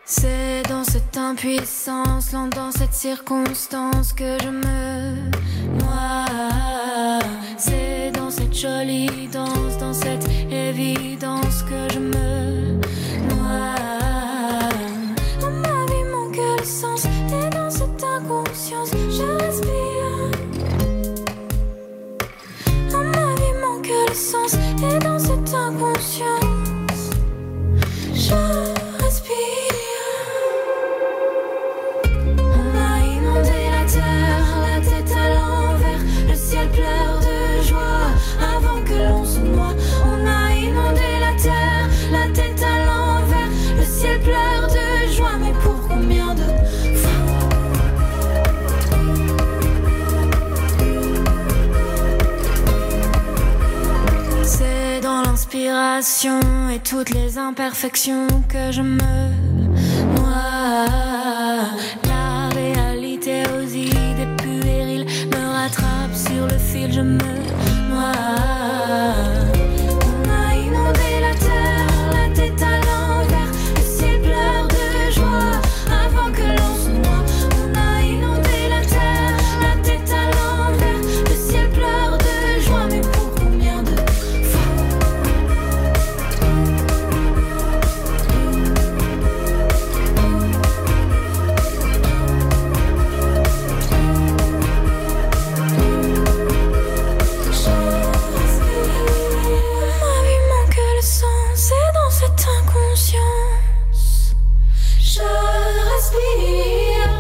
C'est dans cette impuissance, dans cette circonstance que je me noie. C'est dans cette jolie danse, dans cette évidence que je me noie. Dans ma vie manque le sens, et dans cette inconscience je respire. Dans ma vie manque le sens, et dans cette inconscience je respire. La tête à l'envers, le ciel pleure de joie avant que l'on se noie. On a inondé la terre, la tête à l'envers, le ciel pleure de joie, mais pour combien de fois? C'est dans l'inspiration et toutes les imperfections que je me noie. La réalité aux idées puériles me rattrape sur le fil, je me noie. On a inondé la terre, la tête à l'envers, le ciel pleure de joie avant que l'on se noie. On a inondé la terre, la tête à l'envers, le ciel pleure de joie, mais pour combien de fois? Inconscience, je respire.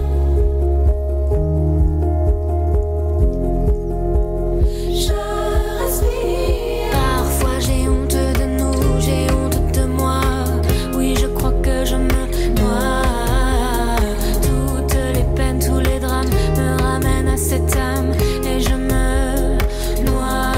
Je respire. Parfois j'ai honte de nous, j'ai honte de moi. Oui, je crois que je me noie. Toutes les peines, tous les drames me ramènent à cette âme et je me noie.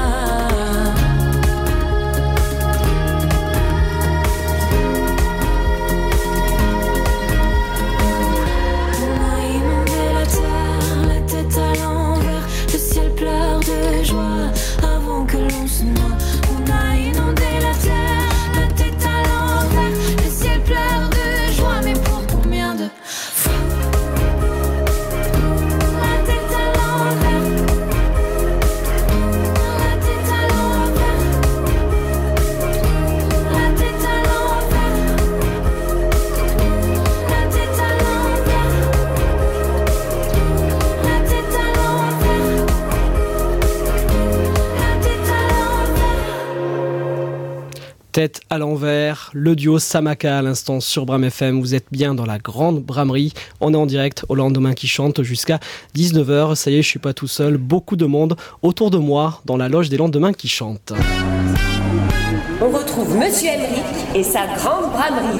Avant que l'on se noie, on a inondé la terre, la tête à l'envers, le ciel pleure de joie, mais pour combien de fois? La tête à l'envers, la tête à l'envers, la tête à l'envers, la tête à l'envers, la tête à l'envers. Tête à l'envers, le duo Samaka à l'instant sur Bram FM. Vous êtes bien dans la grande bramerie. On est en direct au lendemain qui chante jusqu'à 19h. Ça y est, je suis pas tout seul. Beaucoup de monde autour de moi dans la loge des lendemains qui chantent. On retrouve Monsieur Emmerich et sa grande bramerie.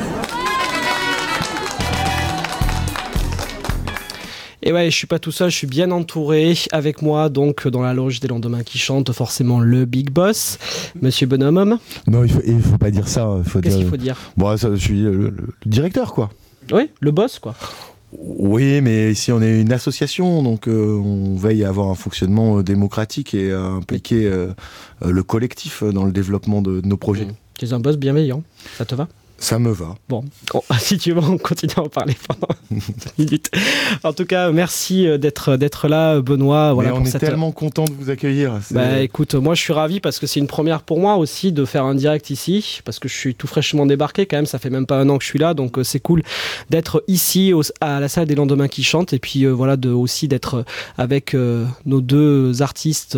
Et ouais, je suis pas tout seul, je suis bien entouré. Avec moi, donc, dans la loge des lendemains qui chantent, forcément le big boss, Monsieur Bonhomme. Non, il faut pas dire ça. Qu'est-ce qu'il faut dire? Bon, ça, je suis le directeur, quoi. Oui, le boss, quoi. Oui, mais ici on est une association, donc on veille à avoir un fonctionnement démocratique et à impliquer le collectif dans le développement de nos projets. Tu es un boss bienveillant, ça te va? Ça me va. Bon, si tu veux, on continue à en parler pendant 2 minutes. En tout cas, merci d'être là, Benoît. Voilà, on est tellement content de vous accueillir. Écoute, moi je suis ravi parce que c'est une première pour moi aussi de faire un direct ici, parce que je suis tout fraîchement débarqué quand même, ça fait même pas 1 an que je suis là, donc c'est cool d'être ici à la salle des lendemains qui chantent, et puis aussi d'être avec nos deux artistes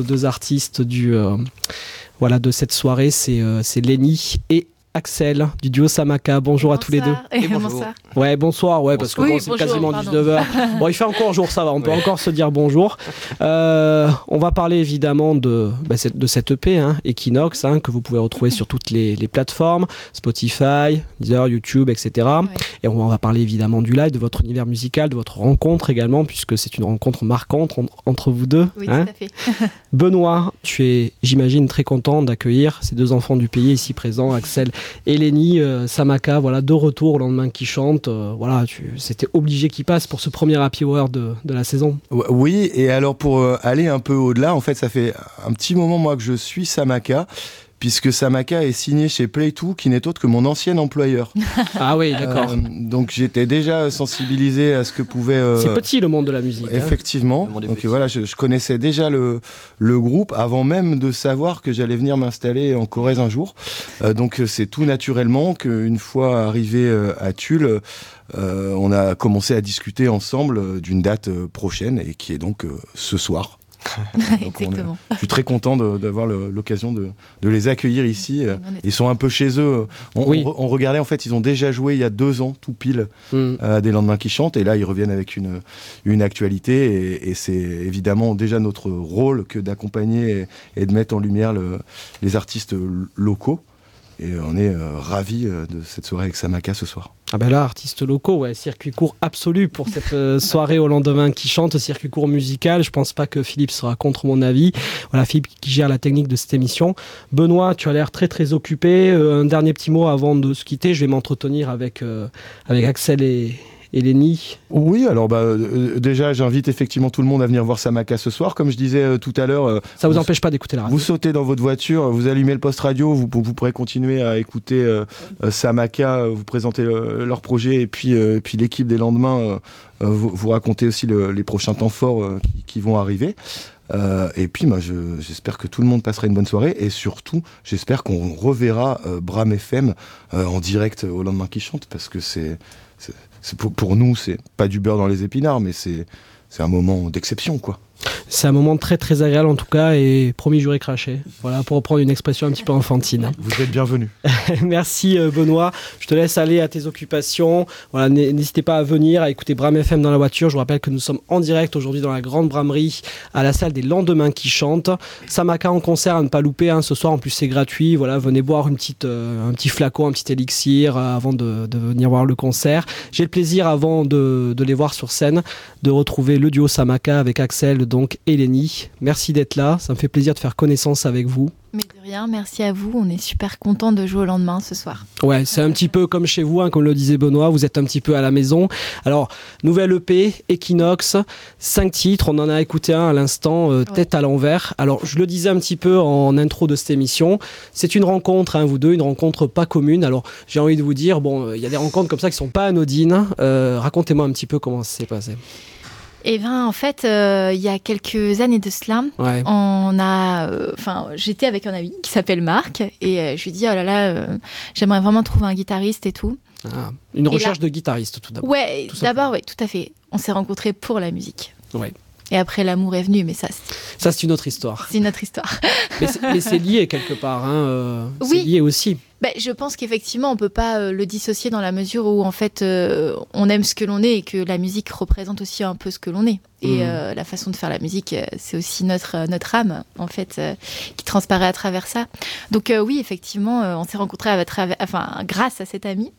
de cette soirée, c'est Lenny et Axel du duo Samaka. Bonjour à tous les deux. Et bonsoir. Ouais, bonsoir, parce que c'est quasiment 19h. Bon, il fait encore jour, ça va, on peut encore se dire bonjour. On va parler évidemment de cette EP, Equinox, que vous pouvez retrouver sur toutes les plateformes, Spotify, Deezer, YouTube, etc. Ouais. Et on va parler évidemment du live, de votre univers musical, de votre rencontre également, puisque c'est une rencontre marquante entre vous deux. Oui, tout à fait. Benoît, tu es, j'imagine, très content d'accueillir ces 2 enfants du pays ici présents, Axel et Lenny. Samaka, de retour au lendemain qui chante. C'était obligé qu'il passe pour ce premier happy hour de la saison. Oui, et alors pour aller un peu au-delà, en fait, ça fait un petit moment moi que je suis Samaka. puisque Samaka est signé chez Play2, qui n'est autre que mon ancien employeur. Ah oui, d'accord. Donc j'étais déjà sensibilisé à ce que pouvait... C'est petit le monde de la musique. Effectivement. Donc voilà, je connaissais déjà le groupe avant même de savoir que j'allais venir m'installer en Corrèze un jour. Donc c'est tout naturellement qu'une fois arrivé à Tulle, on a commencé à discuter ensemble d'une date prochaine et qui est donc ce soir. Exactement. Je suis très content d'avoir l'occasion de les accueillir ici. Ils sont un peu chez eux. On regardait, en fait, ils ont déjà joué il y a 2 ans, tout pile, à Des Lendemains qui chantent. Et là, ils reviennent avec une actualité. Et c'est évidemment déjà notre rôle que d'accompagner et de mettre en lumière les artistes locaux. Et on est ravis de cette soirée avec Samaka ce soir. Ah ben là, artistes locaux, ouais, circuit court absolu pour cette soirée au lendemain qui chante, circuit court musical. Je pense pas que Philippe sera contre mon avis. Voilà, Philippe qui gère la technique de cette émission. Benoît, tu as l'air très très occupé. Un dernier petit mot avant de se quitter. Je vais m'entretenir avec Axel et Lénie. Oui, alors déjà j'invite effectivement tout le monde à venir voir Samaka ce soir. Comme je disais tout à l'heure, ça vous empêche pas d'écouter la radio. Vous sautez dans votre voiture, vous allumez le poste radio, vous pourrez continuer à écouter Samaka, vous présenter leur projet et puis l'équipe des lendemains vous raconter aussi les prochains temps forts qui vont arriver. Et puis j'espère que tout le monde passera une bonne soirée et surtout j'espère qu'on reverra Bram FM en direct au lendemain qui chante, parce que c'est pour nous, c'est pas du beurre dans les épinards, mais c'est un moment d'exception, quoi. C'est un moment très très agréable en tout cas, et promis juré craché. Voilà, pour reprendre une expression un petit peu enfantine. Vous êtes bienvenus. Merci Benoît. Je te laisse aller à tes occupations. Voilà, n'hésitez pas à venir, à écouter Bram FM dans la voiture. Je vous rappelle que nous sommes en direct aujourd'hui dans la Grande Bramerie, à la salle des Lendemains qui chantent. Samaka en concert à ne pas louper, hein, ce soir. En plus c'est gratuit. Voilà, venez boire un petit flacon, un petit élixir avant de venir voir le concert. J'ai le plaisir, avant de les voir sur scène, de retrouver le duo Samaka avec Axel donc et Lénie. Merci d'être là, ça me fait plaisir de faire connaissance avec vous. Mais de rien, merci à vous, on est super contents de jouer au lendemain ce soir. Ouais, c'est un petit peu comme chez vous, hein, comme le disait Benoît, vous êtes un petit peu à la maison. Alors, nouvelle EP, Equinox, 5 titres, on en a écouté un à l'instant, Tête à l'envers. Alors, je le disais un petit peu en intro de cette émission, c'est une rencontre, hein, vous deux, une rencontre pas commune. Alors, j'ai envie de vous dire, il y a des rencontres comme ça qui sont pas anodines. Racontez-moi un petit peu comment ça s'est passé. Eh bien, en fait, il y a quelques années de cela, j'étais avec un ami qui s'appelle Marc, et je lui dis, oh là là, j'aimerais vraiment trouver un guitariste et tout. Ah, une recherche de guitariste, tout d'abord. Ouais, d'abord, oui, tout à fait. On s'est rencontrés pour la musique. Ouais. Et après, l'amour est venu, mais ça, c'est une autre histoire. C'est une autre histoire. mais c'est lié quelque part, hein, oui. C'est lié aussi. Je pense qu'effectivement, on ne peut pas le dissocier dans la mesure où, en fait, on aime ce que l'on est et que la musique représente aussi un peu ce que l'on est. Et la façon de faire la musique, c'est aussi notre âme, en fait, qui transparaît à travers ça. Donc oui, effectivement, on s'est rencontrés grâce à cet ami.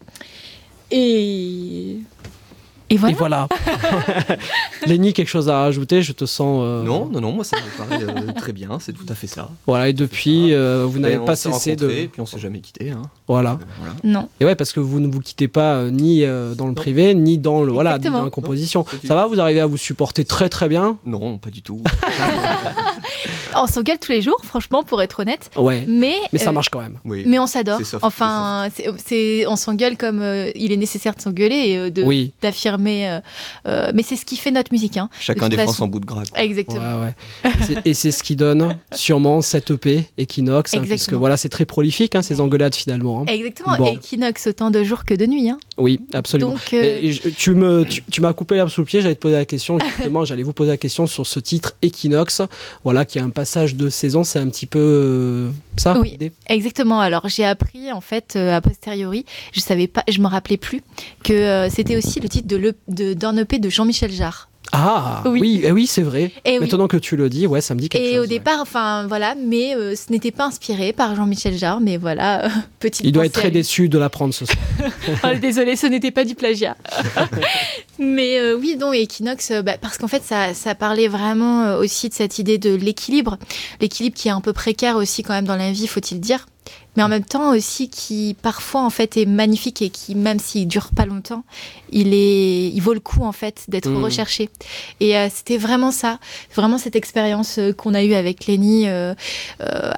Et voilà. Lénie, quelque chose à rajouter? Je te sens... Non, moi ça me paraît très bien, c'est tout à fait ça. Voilà, et depuis, vous n'avez pas cessé de... Et puis on s'est jamais quitté. Hein. Voilà. Non. Et ouais, parce que vous ne vous quittez pas ni dans le privé, ni dans ni dans la composition. Non, ça va, vous arrivez à vous supporter très très bien? Non, pas du tout. On s'engueule tous les jours, franchement, pour être honnête. Ouais. Mais ça marche quand même. Oui. Mais on s'adore. On s'engueule comme il est nécessaire de s'engueuler et d'affirmer. Mais c'est ce qui fait notre musique. Hein, chacun défend son bout de gras. Exactement. Ouais. Et c'est ce qui donne sûrement cette EP Equinox, hein, puisque c'est très prolifique, hein, ces engueulades finalement. Hein. Exactement. Bon. Equinox, autant de jours que de nuits. Hein. Oui, absolument. Donc, tu m'as coupé l'herbe sous le pied. J'allais te poser la question. Justement, j'allais vous poser la question sur ce titre Equinox. Voilà, qui a un passage de saison. C'est un petit peu ça. Oui, exactement. Alors j'ai appris en fait a posteriori. Je savais pas, je me rappelais plus que c'était aussi le titre d'un EP de Jean-Michel Jarre. Ah oui, c'est vrai. Maintenant que tu le dis, ça me dit quelque chose. Et au départ, mais ce n'était pas inspiré par Jean-Michel Jarre, mais voilà, petite. Il doit être très déçu de l'apprendre ce soir. Désolé, ce n'était pas du plagiat. Mais oui, donc Equinox, parce qu'en fait, ça parlait vraiment aussi de cette idée de l'équilibre qui est un peu précaire aussi quand même dans la vie, faut-il dire. Mais en même temps aussi qui parfois en fait est magnifique et qui, même s'il dure pas longtemps, il vaut le coup en fait d'être recherché. Et c'était vraiment ça, vraiment cette expérience qu'on a eue avec Lénie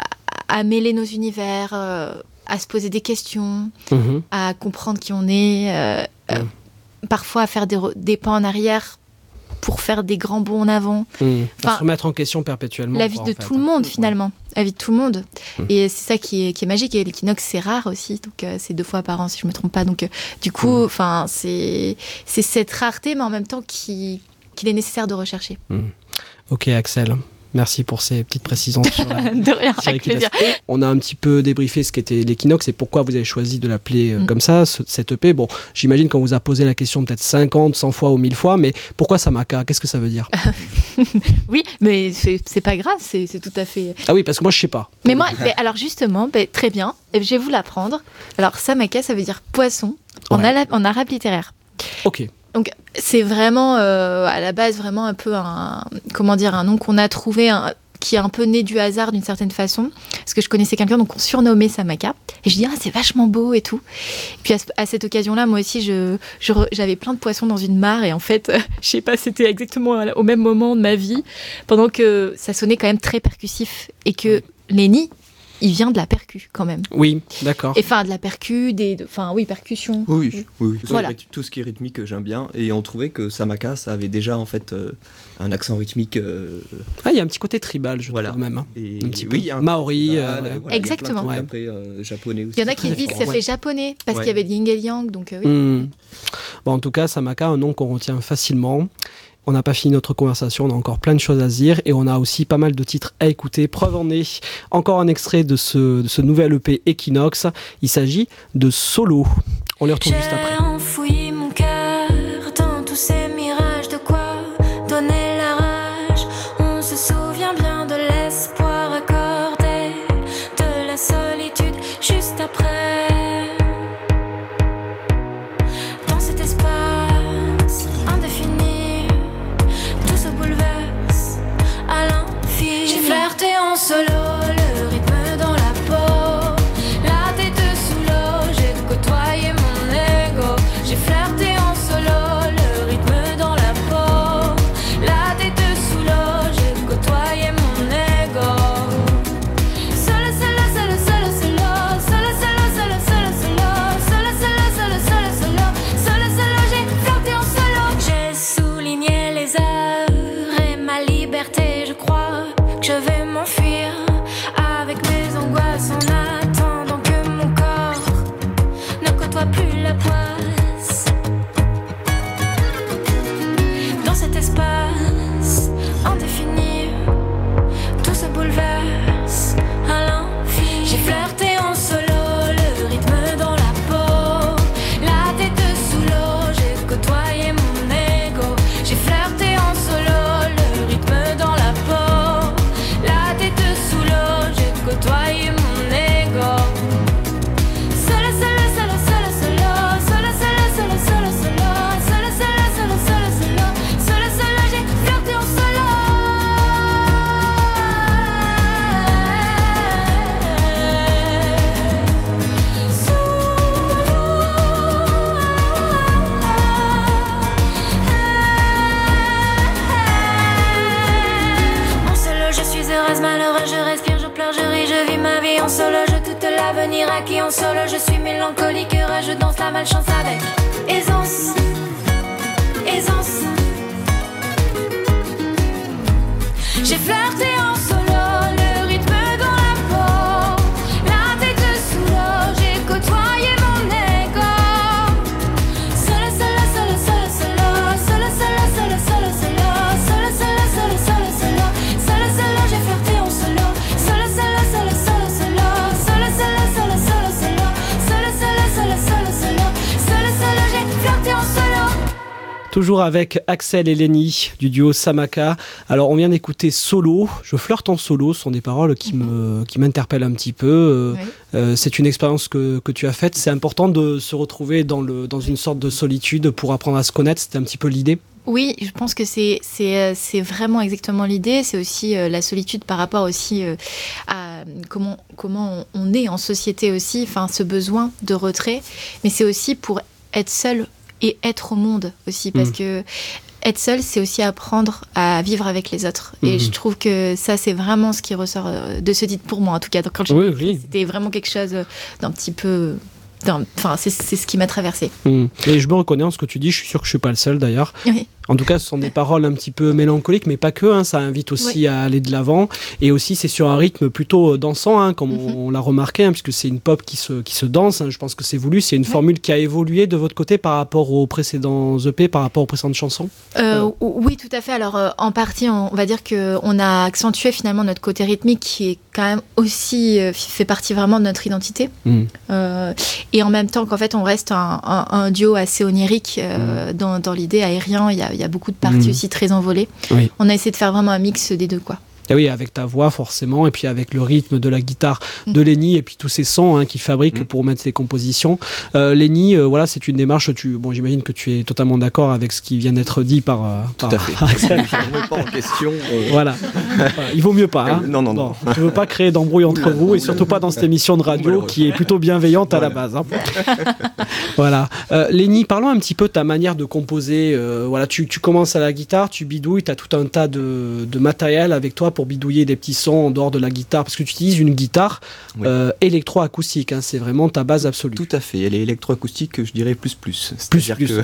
à mêler nos univers, à se poser des questions, à comprendre qui on est, parfois à faire des pas en arrière pour faire des grands bonds en avant. Enfin, se remettre en question perpétuellement. La vie de tout le monde, finalement. La vie de tout le monde. Et c'est ça qui est magique. Et l'équinoxe, c'est rare aussi. Donc, c'est 2 fois par an, si je ne me trompe pas. Donc, du coup, c'est cette rareté, mais en même temps qu'il est nécessaire de rechercher. Ok, Axel. Merci pour ces petites précisions sur la... De rien, avec plaisir. On a un petit peu débriefé ce qu'était l'équinoxe et pourquoi vous avez choisi de l'appeler comme ça, cette EP. Bon, j'imagine qu'on vous a posé la question peut-être 50, 100 fois ou 1000 fois, mais pourquoi Samaka ? Qu'est-ce que ça veut dire ? Oui, mais c'est pas grave, c'est tout à fait... Ah oui, parce que moi, je sais pas. Mais moi, alors justement, très bien, je vais vous l'apprendre. Alors, Samaka, ça veut dire poisson en arabe littéraire. Ok. Donc c'est vraiment à la base vraiment un peu un nom qu'on a trouvé qui est un peu né du hasard d'une certaine façon, parce que je connaissais quelqu'un donc on surnommait Samaka et je dis c'est vachement beau et tout. Et puis à cette occasion-là, moi aussi j'avais plein de poissons dans une mare et en fait je sais pas, c'était exactement au même moment de ma vie pendant que ça sonnait quand même très percussif et que les nids il vient de la percu quand même. Oui, d'accord. Et enfin de la percu, percussion. Oui. Voilà. Tout ce qui est rythmique, j'aime bien. Et on trouvait que Samaka, ça avait déjà en fait un accent rythmique. Il y a un petit côté tribal, je trouve même. Et un petit peu. Un Maori. Exactement. Il y a après japonais aussi. Il y en a qui disent que ça fait japonais parce qu'il y avait le yin et le yang, donc oui. Bon, en tout cas, Samaka, un nom qu'on retient facilement. On n'a pas fini notre conversation, on a encore plein de choses à se dire et on a aussi pas mal de titres à écouter. Preuve en est, encore un extrait de ce nouvel EP Equinox. Il s'agit de Solo. On les retrouve juste après. J'ai enfoui mon cœur dans tous ces mirages, de quoi donner la rage. On se souvient bien de l'espoir accordé, de la solitude juste après. Dans cet espace indéfini, tout se bouleverse à l'infini. J'ai flirté en solo, le rythme dans la peau, la tête sous l'eau, j'ai côtoyé mon ego. J'ai flirté en solo, le rythme dans la peau, la tête sous l'eau, j'ai côtoyé mon ego. Solo, solo, solo, solo, solo, solo, solo, solo, solo, solo, solo, solo, solo, solo, solo, solo, j'ai flirté en solo. J'ai souligné les heures et ma liberté, je crois que je vais m'enfuir avec mes angoisses en attendant que mon corps ne côtoie plus la poisse. Dans cet espace indéfini, tout se bouleverse à l'infini. J'ai flirté en solo, le rythme dans la peau, la tête sous l'eau, j'ai côtoyé mon ego. J'ai flirté en solo, le rythme dans la peau, la tête sous l'eau, j'ai côtoyé mon ego. Solo, solo, solo, solo, solo, solo, solo, solo, solo, solo, solo, solo, solo, solo, solo, solo, j'ai flirté en solo. En solo, je suis heureuse, malheureuse, je respire, je pleure, je ris, je vis ma vie en solo, je doute l'avenir acquis en solo, je suis mélancolique, heureuse, je danse la malchance avec aisance, aisance. J'ai flirté en solo, le rythme dans la peau, la tête sous l'eau, j'ai côtoyé mon ego. Solo, solo, solo, solo, solo, solo, solo, solo, solo, solo, solo, solo, solo, solo, solo, solo, j'ai flirté en solo, solo, solo, solo, solo, solo, solo, solo, solo, solo, solo, solo, solo, solo, solo, solo, solo, solo, j'ai flirté en solo. Toujours avec Axel et Lenny du duo Samaka. Alors on vient d'écouter Solo, je flirte en solo, ce sont des paroles qui m'interpellent un petit peu. C'est une expérience que tu as faite, c'est important de se retrouver dans une sorte de solitude pour apprendre à se connaître, c'était un petit peu l'idée. Oui, je pense que c'est vraiment exactement l'idée. C'est aussi la solitude par rapport aussi à comment on est en société aussi, enfin ce besoin de retrait. Mais c'est aussi pour être seul et être au monde aussi, parce que être seul, c'est aussi apprendre à vivre avec les autres. Et je trouve que ça, c'est vraiment ce qui ressort de ce titre pour moi, en tout cas. Donc, quand c'était vraiment quelque chose d'un petit peu... Enfin, c'est ce qui m'a traversée. Et je me reconnais en ce que tu dis, je suis sûr que je suis pas le seul d'ailleurs. Oui. En tout cas, ce sont des paroles un petit peu mélancoliques, mais pas que, ça invite aussi à aller de l'avant. Et aussi, c'est sur un rythme plutôt dansant, comme on l'a remarqué, puisque c'est une pop qui se danse. Je pense que c'est voulu. C'est une formule qui a évolué de votre côté par rapport aux précédents EP, par rapport aux précédentes chansons Oui, tout à fait. Alors, en partie, on va dire qu'on a accentué finalement notre côté rythmique, qui est quand même aussi fait partie vraiment de notre identité. Et en même temps qu'en fait, on reste un duo assez onirique dans l'idée aérien. Il y a beaucoup de parties aussi très envolées. Oui. On a essayé de faire vraiment un mix des deux, quoi. Et oui, avec ta voix forcément, et puis avec le rythme de la guitare de Lenny, et puis tous ces sons qu'il fabrique pour mettre ses compositions. Lenny, voilà, c'est une démarche, j'imagine que tu es totalement d'accord avec ce qui vient d'être dit par Tout à fait. Axel. Je ne remets pas en question. Voilà. Il vaut mieux pas. Non. Tu ne veux pas créer d'embrouille entre vous, et surtout pas dans cette émission de radio qui est plutôt bienveillante à la base. Voilà. Lenny, parlons un petit peu de ta manière de composer. Voilà, tu commences à la guitare, tu bidouilles, tu as tout un tas de matériel avec toi pour bidouiller des petits sons en dehors de la guitare, parce que tu utilises une guitare électroacoustique, c'est vraiment ta base absolue. Tout à fait, elle est électroacoustique, je dirais plus. C'est-à-dire que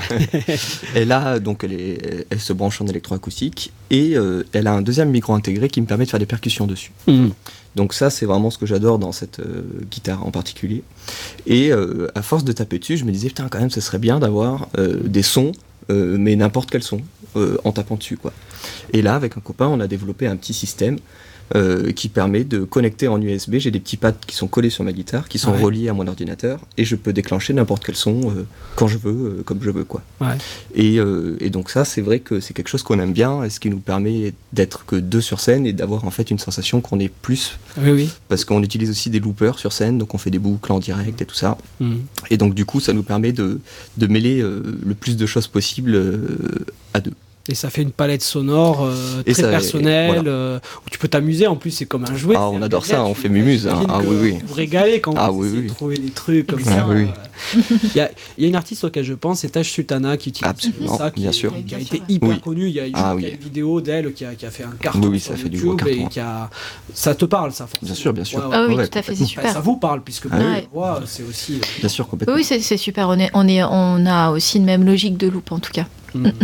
elle se branche en électroacoustique et elle a un deuxième micro intégré qui me permet de faire des percussions dessus. Donc ça, c'est vraiment ce que j'adore dans cette guitare en particulier. Et à force de taper dessus, je me disais, putain, quand même, ce serait bien d'avoir des sons, mais n'importe quel son, en tapant dessus, quoi. Et là, avec un copain, on a développé un petit système qui permet de connecter en USB. J'ai des petits pads qui sont collés sur ma guitare, qui sont reliés à mon ordinateur, et je peux déclencher n'importe quel son quand je veux, comme je veux, quoi. Et donc ça, c'est vrai que c'est quelque chose qu'on aime bien, et ce qui nous permet d'être que deux sur scène et d'avoir en fait une sensation qu'on est plus. Parce qu'on utilise aussi des loopers sur scène, donc on fait des boucles en direct et tout ça. Et donc du coup, ça nous permet de mêler le plus de choses possibles à deux. Et ça fait une palette sonore très personnelle, où tu peux t'amuser, en plus c'est comme un jouet. Ah, on adore ça, on fait mumuse. Vous régalez quand vous essayez de trouver des trucs comme ça. Il y a une artiste auquel je pense, c'est Taj Sultana, qui utilise ça, qui a été hyper connue. Il y a une vidéo d'elle qui a fait un carton sur YouTube, et ça te parle, ça, forcément. Bien sûr. Ah oui, tout à fait, c'est super. Ça vous parle, puisque la voix, c'est aussi... Bien sûr, complètement. Oui, c'est super, on a aussi une même logique de loop, en tout cas.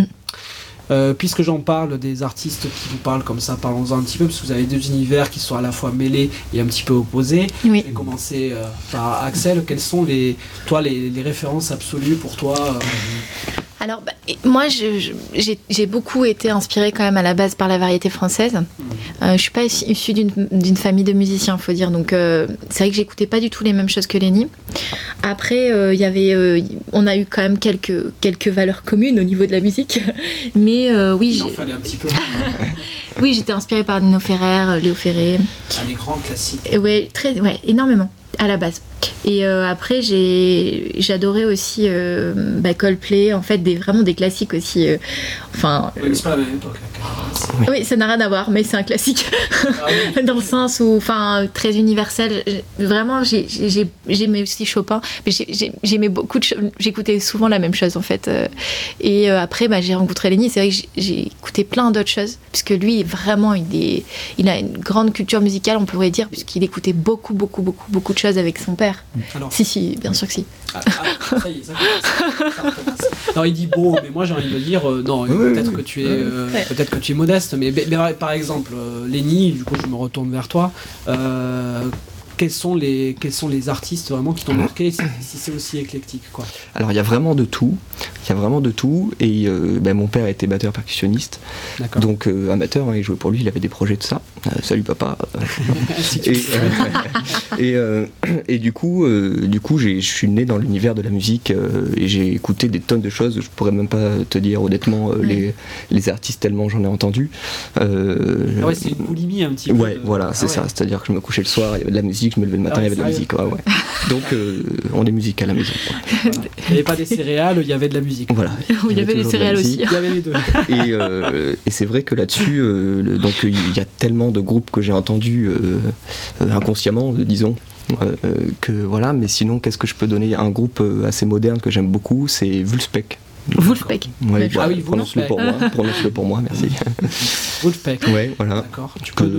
Puisque j'en parle des artistes qui vous parlent comme ça, parlons-en un petit peu, parce que vous avez deux univers qui sont à la fois mêlés et un petit peu opposés. Je vais commencer par Axel. Quelles sont les références absolues pour toi Alors, moi, j'ai beaucoup été inspirée quand même à la base par la variété française. Je suis pas issue d'une famille de musiciens, faut dire. Donc, c'est vrai que j'écoutais pas du tout les mêmes choses que Lenny. Après, on a eu quand même quelques valeurs communes au niveau de la musique. Mais oui, il en fallait un petit peu. Oui, j'étais inspirée par Nino Ferrer, Léo Ferré. Les grands classiques. Ouais, énormément à la base. Et après, j'adorais aussi Coldplay, en fait, vraiment des classiques aussi. Oui, mais c'est pas la même époque. Oui, ça n'a rien à voir, mais c'est un classique. Dans le sens où, très universel. Vraiment, j'aimais aussi Chopin, mais j'aimais beaucoup j'écoutais souvent la même chose, en fait. Et après, j'ai rencontré Lenny. C'est vrai que j'ai écouté plein d'autres choses, puisque lui, vraiment, il a une grande culture musicale, on pourrait dire, puisqu'il écoutait beaucoup de choses avec son père. Alors, si, bien sûr que si. Ça y est, ça recommence. Non, il dit beau, mais moi j'ai envie de dire non, peut-être que tu es modeste, mais par exemple, Lenny, du coup je me retourne vers toi. Quels sont les artistes vraiment qui t'ont marqué, si c'est aussi éclectique, quoi? Alors il y a vraiment de tout, et mon père était batteur percussionniste, donc amateur, il jouait pour lui, il avait des projets de ça. Salut papa. Et du coup je suis né dans l'univers de la musique, et j'ai écouté des tonnes de choses. Je pourrais même pas te dire honnêtement les artistes tellement j'en ai entendu. C'est une boulimie un petit peu. Ouais, voilà, c'est ça. C'est-à-dire que je me couchais le soir, il y avait de la musique, je me levais le matin, il y avait de la musique. Donc on est musique à la maison. Il n'y avait pas des céréales, il y avait de la musique. Voilà. Il y avait des céréales aussi. Il y avait les deux. Et c'est vrai que là-dessus, il y a tellement de groupes que j'ai entendus inconsciemment, disons. Mais sinon, qu'est-ce que je peux donner? Un groupe assez moderne que j'aime beaucoup, c'est Vulspec. Wolfpack. Ouais, Ah oui, prononce-le pour moi, merci. Wolfpack. Ouais, voilà. D'accord.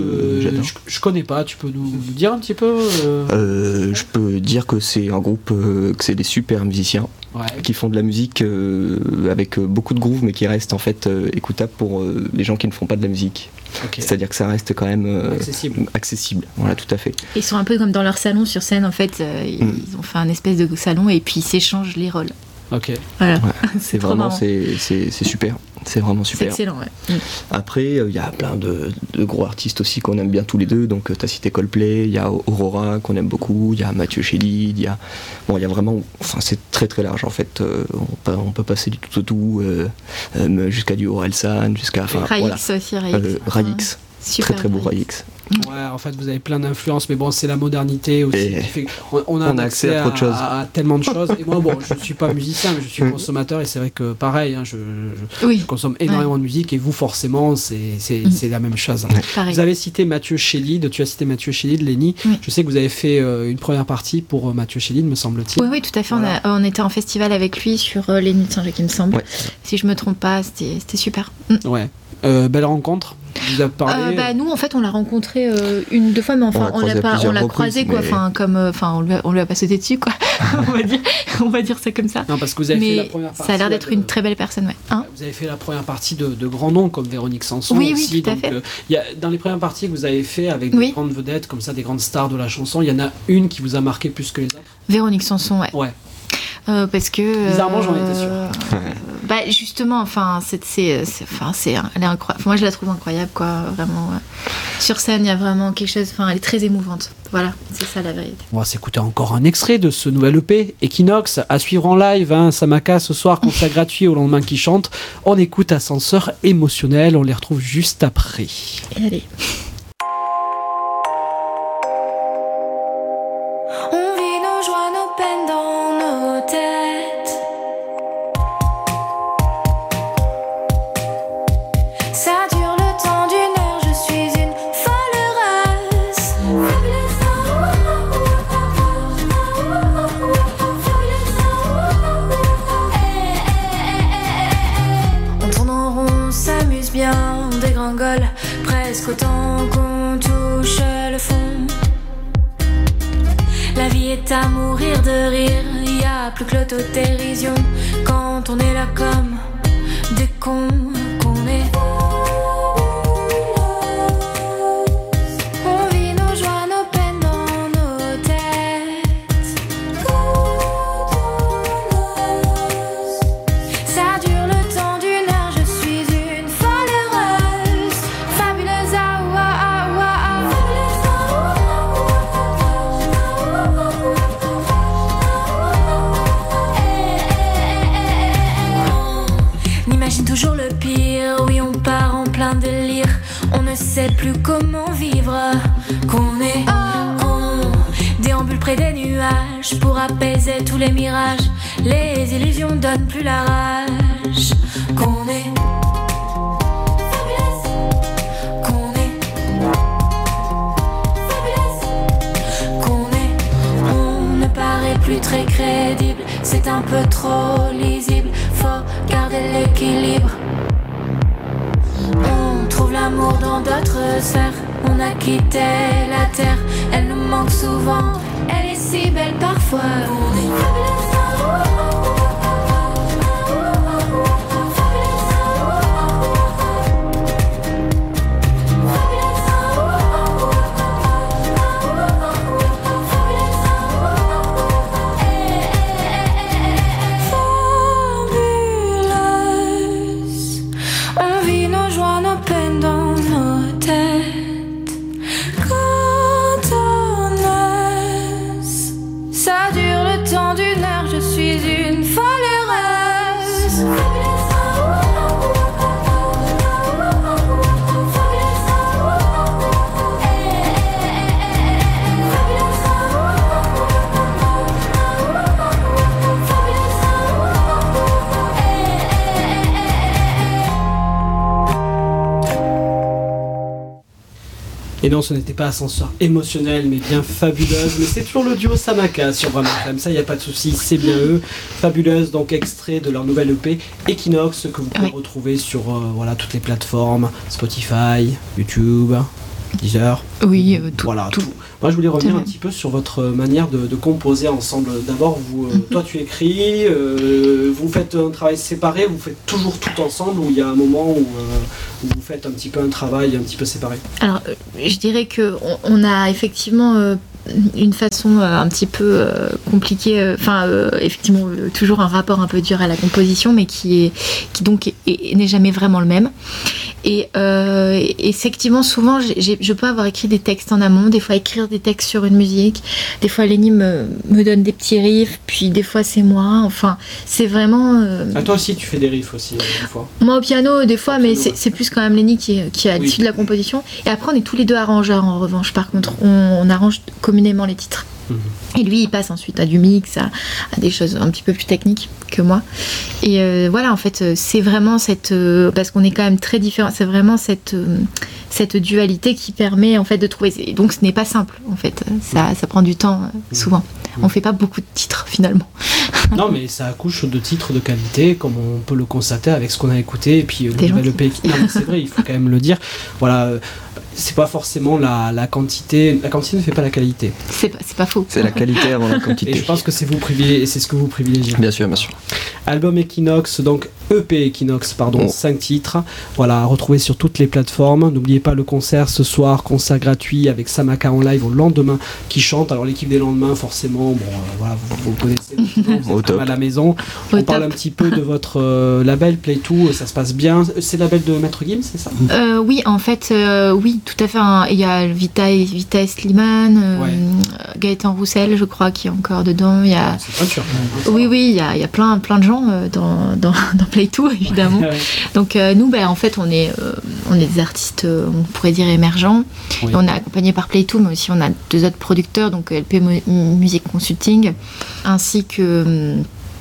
Je connais pas, tu peux nous dire un petit peu Je peux dire que c'est un groupe, que c'est des super musiciens qui font de la musique avec beaucoup de groove, mais qui restent en fait écoutables pour les gens qui ne font pas de la musique. Okay. C'est-à-dire que ça reste quand même accessible. Voilà, tout à fait. Ils sont un peu comme dans leur salon sur scène, en fait. Ils ont fait un espèce de salon et puis ils s'échangent les rôles. Ok. Voilà. Ouais, c'est vraiment c'est super. C'est vraiment super. C'est excellent, ouais. Après, il y a plein de gros artistes aussi qu'on aime bien tous les deux. Donc, tu as cité Coldplay, il y a Aurora qu'on aime beaucoup, il y a Mathieu Chédid, il y a vraiment. Enfin, c'est très très large en fait. On peut passer du tout au tout jusqu'à du Orelsan, jusqu'à. Raïx aussi, Raïx. Très très beau Raïx. Ouais, en fait, vous avez plein d'influences, mais bon, c'est la modernité aussi. On a accès à trop de choses. À tellement de choses. Et moi, bon, je ne suis pas musicien, mais je suis consommateur, et c'est vrai que pareil, je consomme énormément de musique, et vous, forcément, c'est la même chose. Ouais. Vous avez cité Mathieu Chédid, tu as cité Mathieu Chédid, Lénie. Oui. Je sais que vous avez fait une première partie pour Mathieu Chédid, me semble-t-il. Oui, tout à fait. Voilà. On était en festival avec lui sur les Nuits de Saint-Jacques, il me semble. Ouais. Si je me trompe pas, c'était super. Ouais. Belle rencontre. Vous avez parlé nous en fait on l'a rencontré deux fois, mais enfin on l'a croisé quoi, on lui a pas sauté dessus quoi. on va dire ça comme ça. Non, parce que vous avez fait la première partie. Ça a l'air d'être une très belle personne, ouais. Vous avez fait la première partie de grands noms comme Véronique Sanson. Oui, aussi, tout à fait. Y a, dans les premières parties que vous avez fait avec des grandes vedettes comme ça, des grandes stars de la chanson, il y en a une qui vous a marqué plus que les autres. Véronique Sanson, ouais. Parce que bizarrement j'en étais sûre. Justement, elle est incroyable. Moi je la trouve incroyable quoi, vraiment. Sur scène il y a vraiment quelque chose, elle est très émouvante. Voilà, c'est ça la vérité. On va s'écouter encore un extrait de ce nouvel EP Equinox à suivre en live, Samaka ce soir, concert gratuit au lendemain qui chante. On écoute Ascenseur émotionnel, on les retrouve juste après. Et allez. Presque autant qu'on touche le fond. La vie est à mourir de rire, y a plus que l'autodérision quand on est là comme des cons qu'on est. On vit nos joies, nos peines dans nos têtes. Ça dure le temps d'une heure, je suis une folle heureuse, fabuleuse, N'imagine toujours le pire, oui on part en plein délire. On ne sait plus comment vivre, qu'on est on déambule près des nuages pour apaiser tous les mirages. Les illusions donnent plus la rage, qu'on est plus très crédible, c'est un peu trop lisible, faut garder l'équilibre. On trouve l'amour dans d'autres sphères, on a quitté la terre, elle nous manque souvent, elle est si belle parfois. On est Et non, ce n'était pas Ascenseur émotionnel, mais bien Fabuleuse. Mais c'est toujours le duo Samaka sur Bram FM, ça, il n'y a pas de souci, c'est bien eux. Fabuleuse, donc extrait de leur nouvelle EP Equinox, que vous pouvez retrouver sur toutes les plateformes, Spotify, YouTube, Deezer. Oui, tout. Moi, je voulais revenir un petit peu sur votre manière de composer ensemble. D'abord, toi, tu écris, vous faites un travail séparé, vous faites toujours tout ensemble, ou il y a un moment où vous faites un petit peu un travail un petit peu séparé? Alors, je dirais qu'on a effectivement une façon un petit peu compliquée, effectivement toujours un rapport un peu dur à la composition, mais qui n'est jamais vraiment le même. Et effectivement, souvent, je peux avoir écrit des textes en amont, des fois écrire des textes sur une musique, des fois Lénie me donne des petits riffs, puis des fois c'est moi, enfin, c'est vraiment... toi aussi, tu fais des riffs aussi, des fois? Moi au piano, des fois, mais c'est plus quand même Lénie qui a l'issue de la composition. Et après, on est tous les deux arrangeurs, en revanche. Par contre, on arrange communément les titres. Et lui, il passe ensuite à du mix, à des choses un petit peu plus techniques que moi. Et voilà, en fait, c'est vraiment parce qu'on est quand même très différents, c'est vraiment cette dualité qui permet en fait de trouver. Donc, ce n'est pas simple, en fait. Ça prend du temps, souvent. On fait pas beaucoup de titres, finalement. Non, mais ça accouche de titres de qualité, comme on peut le constater avec ce qu'on a écouté. Et puis, le nouvel EP. Non, mais c'est vrai, il faut quand même le dire. Voilà. C'est pas forcément la quantité. La quantité ne fait pas la qualité. C'est pas faux. C'est la qualité avant la quantité. Et je pense que c'est ce que vous privilégiez. Bien sûr, bien sûr. Album Equinox, donc EP Equinox, 5 titres. Voilà, à retrouver sur toutes les plateformes. N'oubliez pas le concert ce soir, concert gratuit avec Samaka en live au lendemain qui chante. Alors l'équipe des lendemains, forcément, vous connaissez, vous êtes à la maison. On parle un petit peu de votre label Play2, ça se passe bien. C'est le label de Maître Gims, c'est ça? Oui, en fait, oui, tout à fait. Il y a Vita Slimane, Gaëtan Roussel, je crois, qui est encore dedans. Il y a... C'est pas sûr. Oui, il y a plein de gens dans Play2, évidemment. Donc nous, en fait, on est des artistes, on pourrait dire émergents. Oui. On est accompagné par Play2, mais aussi on a 2 autres producteurs, donc LP Music Consulting, ainsi que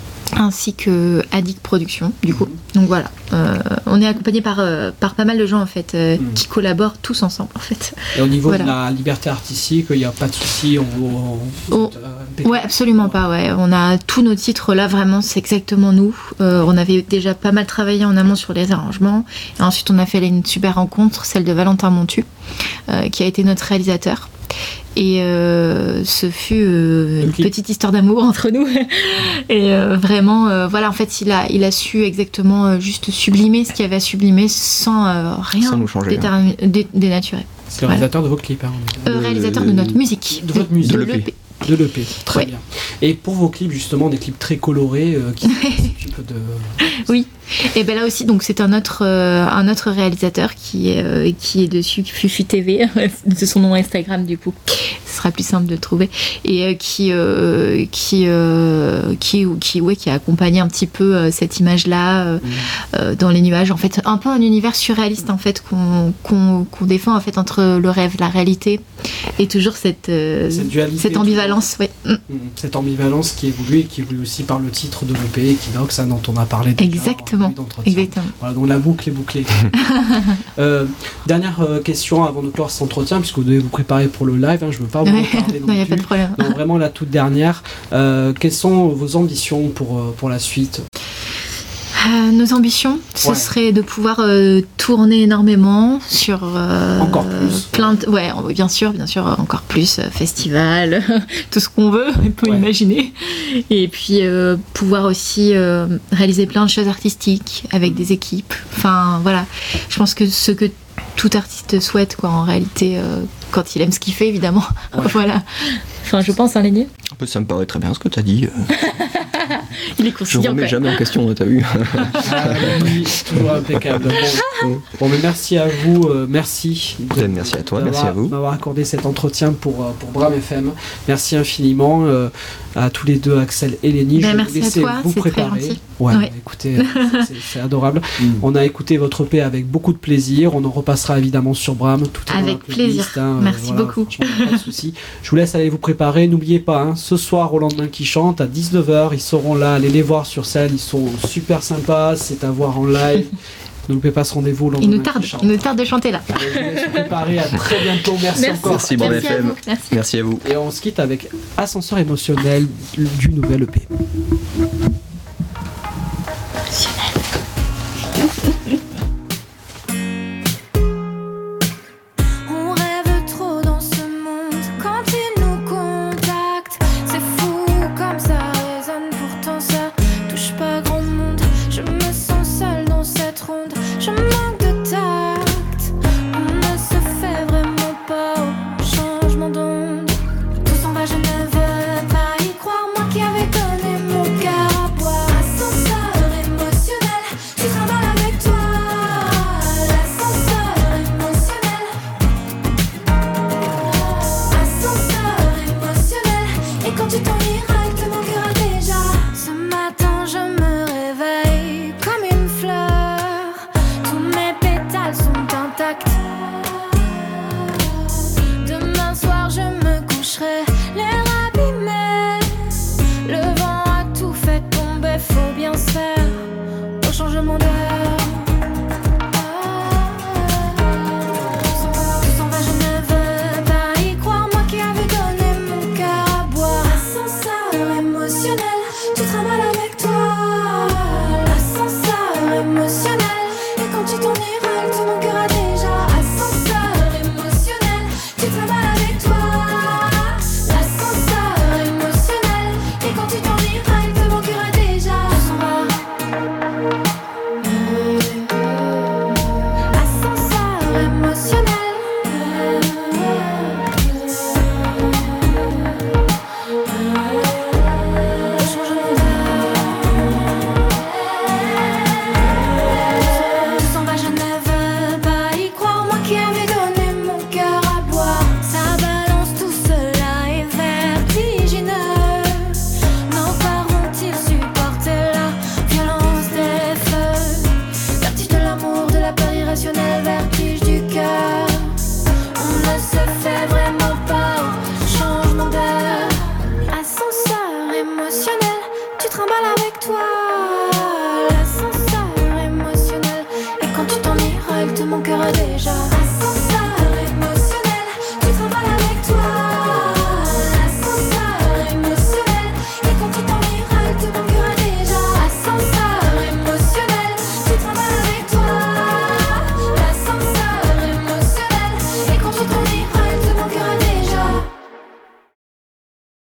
Addict Production, du coup. Donc voilà, on est accompagné par pas mal de gens en fait qui collaborent tous ensemble en fait. Et au niveau de la liberté artistique, il n'y a pas de souci. Ouais, absolument pas. Ouais, on a tous nos titres là, vraiment, c'est exactement nous. On avait déjà pas mal travaillé en amont sur les arrangements. Et ensuite, on a fait une super rencontre, celle de Valentin Montu, qui a été notre réalisateur. Et ce fut une petite histoire d'amour entre nous. Et vraiment, voilà, en fait, il a su exactement juste sublimer ce qu'il y avait à sublimer sans rien dénaturer. C'est le réalisateur de vos clips. Réalisateur de notre musique. De votre musique. De l'EP, très bien. Et pour vos clips, justement, des clips très colorés qui s'occupent de... Oui, et bien là aussi, donc c'est un autre réalisateur qui est dessus, Fufu TV, de son nom Instagram du coup. Ce sera plus simple de le trouver. Et qui a accompagné un petit peu cette image-là dans les nuages. En fait, un peu un univers surréaliste en fait qu'on défend en fait entre le rêve, la réalité, et toujours cette dualité, cette ambivalence. Ouais. Cette ambivalence qui évolue aussi par le titre de l'EP Equinox dont on a parlé déjà. Exactement. Voilà, donc la boucle est bouclée. Dernière question avant de clore cet entretien, puisque vous devez vous préparer pour le live. Je ne veux pas vous retarder non plus. Non, il n'y a pas de problème. Donc, vraiment la toute dernière. Quelles sont vos ambitions pour la suite? Nos ambitions, ce serait de pouvoir tourner énormément sur encore plus. Bien sûr, encore plus festival, tout ce qu'on veut, on peut imaginer. Et puis pouvoir aussi réaliser plein de choses artistiques avec des équipes. Enfin voilà, je pense que ce que tout artiste souhaite en réalité quand il aime ce qu'il fait évidemment. Voilà. Enfin je pense Lénie. Ça me paraît très bien ce que tu as dit. Il est conciliant. Je ne remets jamais en question, t'as vu. Oui, toujours impeccable. Bon, mais merci à vous, merci. Merci à toi, merci à vous. M'avoir accordé cet entretien pour Bram FM. Merci infiniment à tous les deux, Axel et Lénie. Je vais vous laisser vous préparer. Écoutez, c'est adorable. On a écouté votre EP avec beaucoup de plaisir. On en repassera évidemment sur Bram. Tout avec plaisir. Merci beaucoup. Pas de souci. Je vous laisse aller vous préparer. N'oubliez pas, ce soir au lendemain qui chante à 19h, ils seront là. Allez les voir sur scène. Ils sont super sympas. C'est à voir en live. Ne loupez pas ce rendez-vous. Il nous tarde de chanter là. Allez, je vais se préparer. À très bientôt. Merci encore. Merci, Bande FM. Merci à vous. Et on se quitte avec Ascenseur émotionnel du nouvel EP. On rêve trop dans ce monde quand il nous contacte. C'est fou comme ça résonne, pourtant ça touche pas grand monde. Je me sens seule dans cette ronde, je manque de tact. On ne se fait vraiment pas au changement d'onde. Tout s'en va, je ne veux pas y croire, moi qui avais donné mon cœur à boire. Ascenseur émotionnel, tu travailles avec toi. L'ascenseur émotionnel. Ascenseur émotionnel. Et quand tu t'en iras, il te manquera déjà. Ce matin je me réveille comme une fleur. Tous mes pétales sont intacts. Demain soir je me coucherai l'air abîmé. Le vent a tout fait tomber, faut bien se faire au changement d'heure. Tout s'en va, je ne veux pas y croire, moi qui avais donné mon cœur à boire. Ascenseur émotionnel, tu travailles avec toi. L'ascenseur émotionnel, et quand tu t'en iras, il te manquera déjà. Ascenseur émotionnel, tu travailles avec toi. L'ascenseur émotionnel, et quand tu t'en iras, il te manquera déjà. Tout s'en va. Ascenseur émotionnel. Tout s'en va, je ne veux pas y croire, moi qui avais donné mon cœur à boire. Ça balance, tout cela est vertigineux. Nos corps vont-ils supporter la violence des feux? Vertige de l'amour, de la peur irrationnelle, vertige du cœur. On ne se fait vraiment pas au changement d'heure. Ascenseur émotionnel, tu trimbales avec toi.